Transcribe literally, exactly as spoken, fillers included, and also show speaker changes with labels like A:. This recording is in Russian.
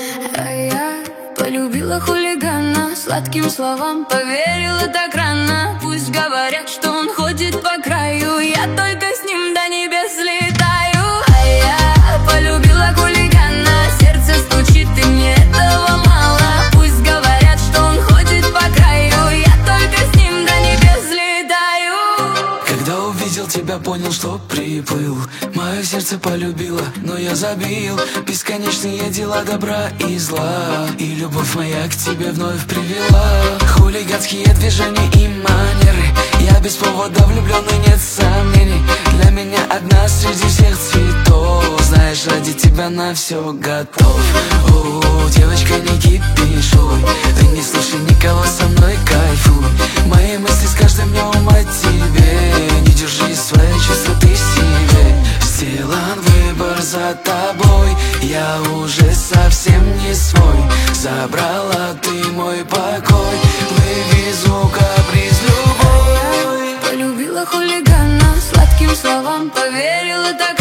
A: А я полюбила хулигана, сладким словам поверила так рано. Пусть говорят, что он ходит по краю, я только с ним до небес летаю. А я полюбила хулигана, сердце стучит, и мне этого мало. Пусть говорят, что он ходит по краю, я только с ним до небес летаю.
B: Когда увидел тебя, понял, что приплыл. Мое сердце полюбило, но я забил бесконечные дела добра и зла. И любовь моя к тебе вновь привела хулиганские движения и манеры. Я без повода влюбленный, нет сомнений. Для меня одна среди всех цветов. Знаешь, ради тебя на все готов. О, девочка, не кипишуй, ты не слушай никого, со мной кайфуй. Мои мысли с каждым днем о тебе. Не держи свои чувства ты в себе. Сделан выбор за тобой, я уже совсем не свой. Забрала ты мой покой, вывезу каприз любой.
A: Полюбила хулигана, сладким словам поверила так